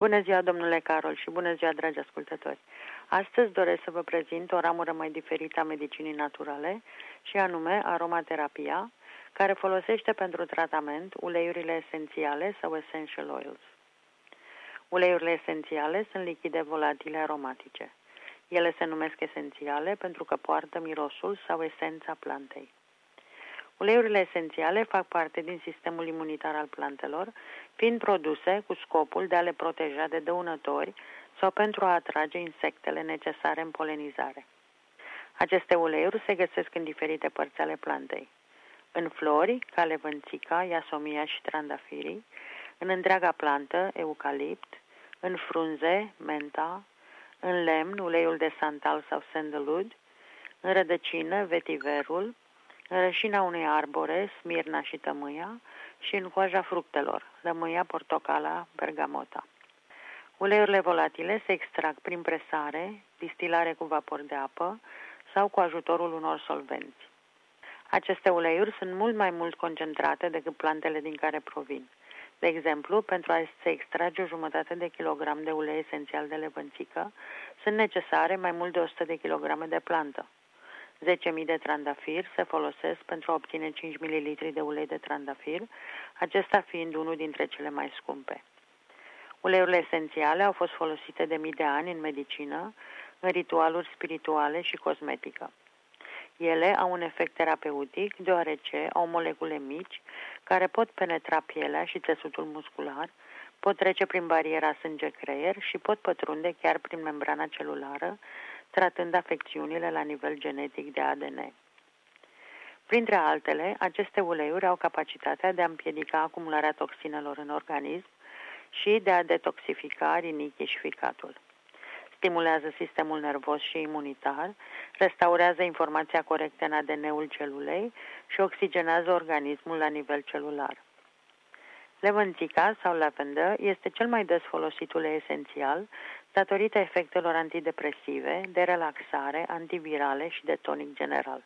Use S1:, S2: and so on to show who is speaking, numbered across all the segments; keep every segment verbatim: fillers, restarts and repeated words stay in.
S1: Bună ziua, domnule Carol, și bună ziua, dragi ascultători! Astăzi doresc să vă prezint o ramură mai diferită a medicinii naturale, și anume aromaterapia, care folosește pentru tratament uleiurile esențiale sau essential oils. Uleiurile esențiale sunt lichide volatile aromatice. Ele se numesc esențiale pentru că poartă mirosul sau esența plantei. Uleiurile esențiale fac parte din sistemul imunitar al plantelor, fiind produse cu scopul de a le proteja de dăunători sau pentru a atrage insectele necesare în polenizare. Aceste uleiuri se găsesc în diferite părți ale plantei. În flori, ca levânțica, iasomia și trandafirii, în întreaga plantă, eucalipt, în frunze, menta, în lemn, uleiul de santal sau sandalwood, în rădăcină, vetiverul, în rășina unui arbore, smirna și tămâia, și în coaja fructelor, lămâia, portocala, bergamota. Uleiurile volatile se extrag prin presare, distilare cu vapor de apă sau cu ajutorul unor solvenți. Aceste uleiuri sunt mult mai mult concentrate decât plantele din care provin. De exemplu, pentru a se extrage o jumătate de kilogram de ulei esențial de levânțică, sunt necesare mai mult de o sută de kilograme de plantă. zece mii de trandafiri se folosesc pentru a obține cinci mililitri de ulei de trandafir, acesta fiind unul dintre cele mai scumpe. Uleiurile esențiale au fost folosite de mii de ani în medicină, în ritualuri spirituale și cosmetică. Ele au un efect terapeutic deoarece au molecule mici care pot penetra pielea și țesutul muscular, pot trece prin bariera sânge-creier și pot pătrunde chiar prin membrana celulară, tratând afecțiunile la nivel genetic de A D N. Printre altele, aceste uleiuri au capacitatea de a împiedica acumularea toxinelor în organism și de a detoxifica rinichii și ficatul. Stimulează sistemul nervos și imunitar, restaurează informația corectă în A D N-ul celulei și oxigenează organismul la nivel celular. Levânțica sau lavender este cel mai des folosit ulei esențial datorită efectelor antidepresive, de relaxare, antivirale și de tonic general.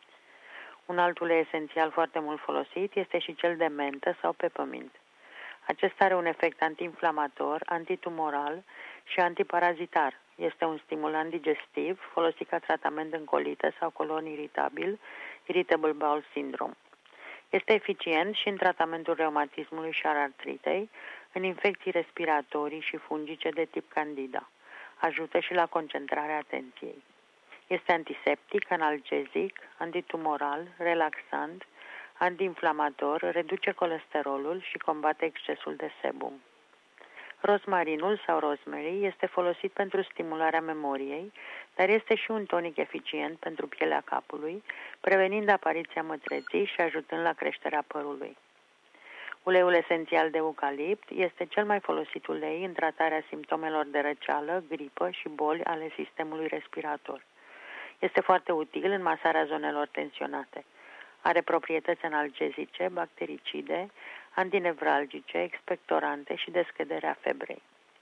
S1: Un alt ulei esențial foarte mult folosit este și cel de mentă sau pepămint. Acesta are un efect antiinflamator, antitumoral și antiparazitar. Este un stimulant digestiv folosit ca tratament în colită sau colon iritabil, irritable bowel syndrome. Este eficient și în tratamentul reumatismului și al artritei, în infecții respiratorii și fungice de tip candida. Ajută și la concentrarea atenției. Este antiseptic, analgezic, antitumoral, relaxant, antiinflamator, reduce colesterolul și combate excesul de sebum. Rozmarinul sau rosemary este folosit pentru stimularea memoriei, dar este și un tonic eficient pentru pielea capului, prevenind apariția mătreții și ajutând la creșterea părului. Uleiul esențial de eucalipt este cel mai folosit ulei în tratarea simptomelor de răceală, gripă și boli ale sistemului respirator. Este foarte util în masarea zonelor tensionate. Are proprietăți analgezice, bactericide, antinevralgice, expectorante și de scăderea febrei.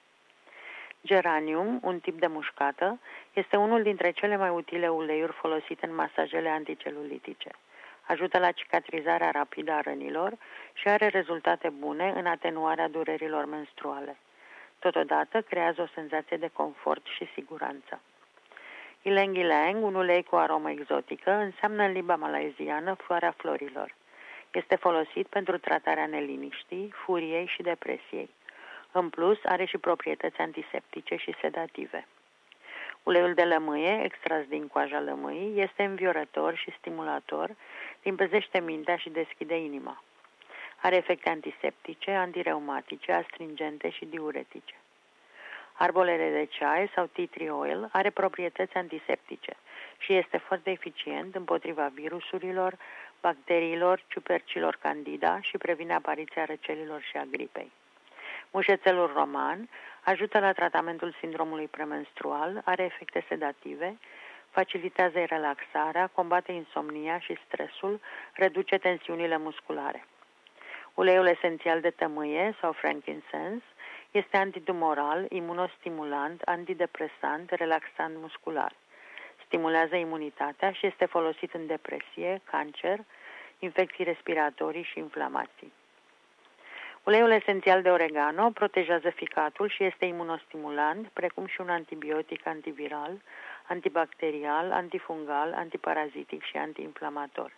S1: Geranium, un tip de mușcată, este unul dintre cele mai utile uleiuri folosite în masajele anticelulitice. Ajută la cicatrizarea rapidă a rănilor și are rezultate bune în atenuarea durerilor menstruale. Totodată creează o senzație de confort și siguranță. Ylang ylang, un ulei cu aromă exotică, înseamnă în limba malaiziană floarea florilor. Este folosit pentru tratarea neliniștii, furiei și depresiei. În plus, are și proprietăți antiseptice și sedative. Uleiul de lămâie, extras din coaja lămâii, este înviorător și stimulator, limpezește mintea și deschide inima. Are efecte antiseptice, antireumatice, astringente și diuretice. Arbolele de ceai sau tea tree oil are proprietăți antiseptice și este foarte eficient împotriva virusurilor, bacteriilor, ciupercilor candida și previne apariția răcelilor și a gripei. Mușețelul roman ajută la tratamentul sindromului premenstrual, are efecte sedative, facilitează relaxarea, combate insomnia și stresul, reduce tensiunile musculare. Uleiul esențial de tămâie sau frankincense este antitumoral, imunostimulant, antidepresant, relaxant muscular. Stimulează imunitatea și este folosit în depresie, cancer, infecții respiratorii și inflamații. Uleiul esențial de oregano protejează ficatul și este imunostimulant, precum și un antibiotic antiviral, antibacterial, antifungal, antiparazitic și antiinflamator.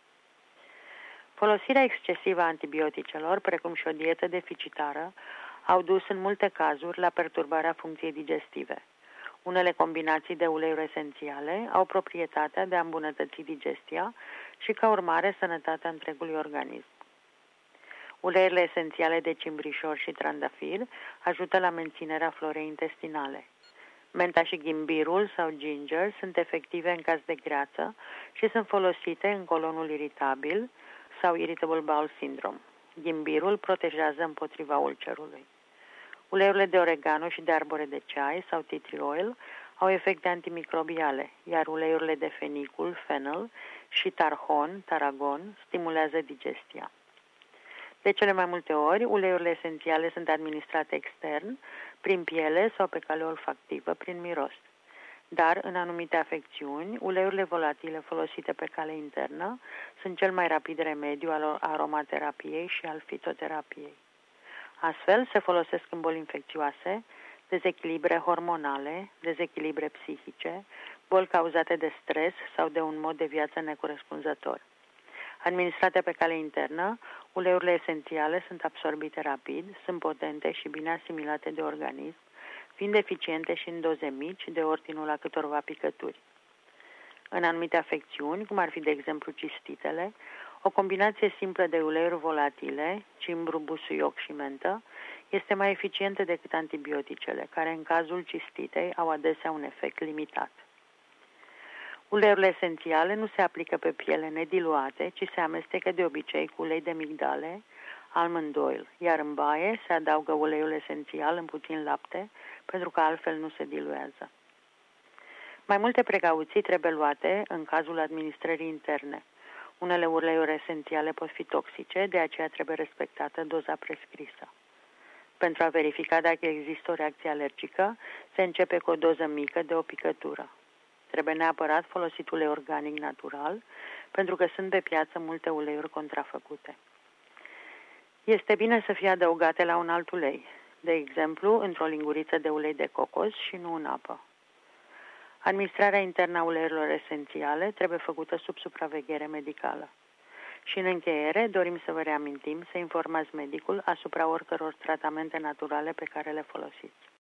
S1: Folosirea excesivă a antibioticelor, precum și o dietă deficitară, au dus în multe cazuri la perturbarea funcției digestive. Unele combinații de uleiuri esențiale au proprietatea de a îmbunătăți digestia și, ca urmare, sănătatea întregului organism. Uleiurile esențiale de cimbrișor și trandafir ajută la menținerea florei intestinale. Menta și ghimbirul sau ginger sunt efective în caz de greață și sunt folosite în colonul iritabil sau irritable bowel syndrome. Ghimbirul protejează împotriva ulcerului. Uleiurile de oregano și de arbore de ceai sau tea tree oil au efecte antimicrobiale, iar uleiurile de fenicul, fennel, și tarhon, taragon, stimulează digestia. De cele mai multe ori, uleiurile esențiale sunt administrate extern, prin piele sau pe cale olfactivă, prin miros. Dar, în anumite afecțiuni, uleiurile volatile folosite pe cale internă sunt cel mai rapid remediu al aromaterapiei și al fitoterapiei. Astfel, se folosesc în boli infecțioase, dezechilibre hormonale, dezechilibre psihice, boli cauzate de stres sau de un mod de viață necorespunzător. Administrate pe cale internă, uleiurile esențiale sunt absorbite rapid, sunt potente și bine asimilate de organism, fiind eficiente și în doze mici, de ordinul a câtorva picături. În anumite afecțiuni, cum ar fi de exemplu cistitele, o combinație simplă de uleiuri volatile, cimbru, busuioc și mentă, este mai eficientă decât antibioticele, care în cazul cistitei au adesea un efect limitat. Uleiurile esențiale nu se aplică pe piele nediluate, ci se amestecă de obicei cu ulei de migdale, almond oil, iar în baie se adaugă uleiul esențial în puțin lapte, pentru că altfel nu se diluează. Mai multe precauții trebuie luate în cazul administrării interne. Unele uleiuri esențiale pot fi toxice, de aceea trebuie respectată doza prescrisă. Pentru a verifica dacă există o reacție alergică, se începe cu o doză mică de o picătură. Trebuie neapărat folosit ulei organic natural, pentru că sunt pe piață multe uleiuri contrafăcute. Este bine să fie adăugate la un alt ulei, de exemplu, într-o linguriță de ulei de cocos și nu în apă. Administrarea internă a uleiurilor esențiale trebuie făcută sub supraveghere medicală. Și în încheiere, dorim să vă reamintim să informați medicul asupra oricăror tratamente naturale pe care le folosiți.